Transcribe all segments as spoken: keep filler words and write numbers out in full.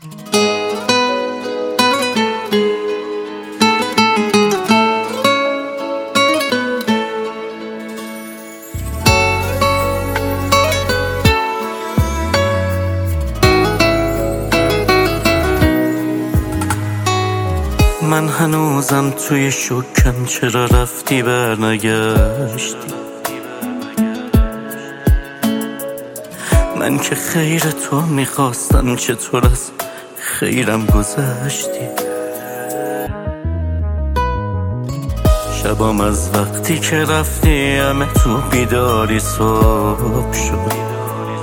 من هنوزم توی شکم، چرا رفتی برنگشتی؟ من که خیر تو میخواستم، چطور از خیرم گذشتی؟ شبام از وقتی که رفتی همه تو بیداری صبح شد.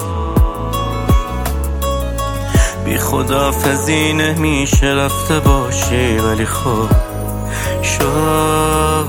بی خداحافظی نمیشه رفته باشی، ولی خب شد.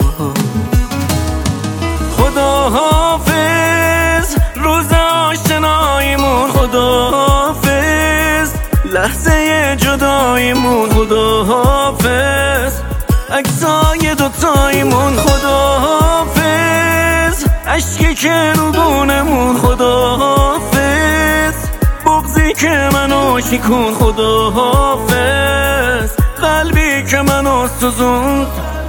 خداحافظ روز آشناییمون، خداحافظ لحظه جداییمون، خداحافظ عکسای دوتاییمون، خداحافظ عشقی که رو بونمون، خداحافظ بغضی که منو شکون، خداحافظ قلبی که منو سوزوند.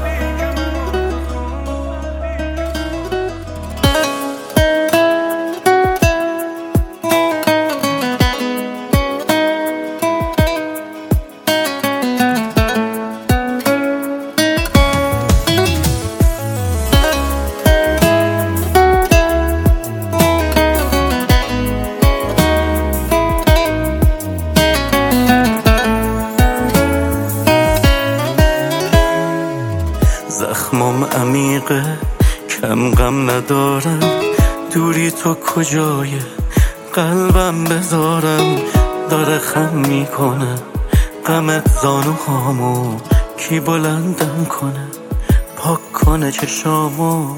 زخمم عمیقه، کم غم ندارم، دوری تو کجای قلبم بذارم؟ داره خم میکنه غمت زانوهامو، کی بلندم کنه پاک کنه چشامو؟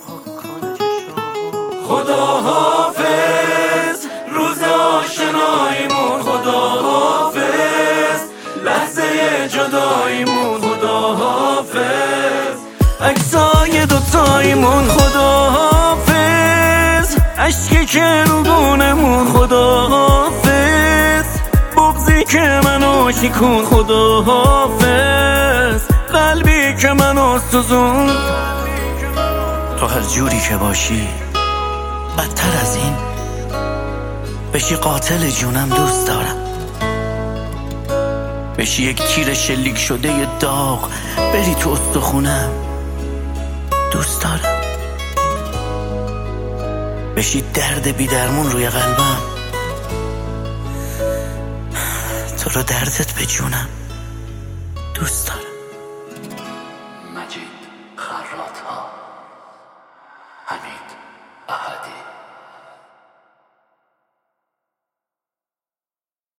خداحافظ روز آشناییمون، خداحافظ لحظه جداییمون، خداحافظ عکسای دوتاییمون، خداحافظ عشقی که رو بونمون، خداحافظ بغضی که منو شکون، خداحافظ قلبی که منو سوزون. تو هر جوری که باشی بدتر از این بشی قاتل جونم دوست دارم، بشی یک تیر شلیک شده ی داغ بری تو استخونم دوست دارم، بشی درد بی درمون روی قلبم، تو رو دردت به جونم دوست دارم. مجید خراط‌ها، حمید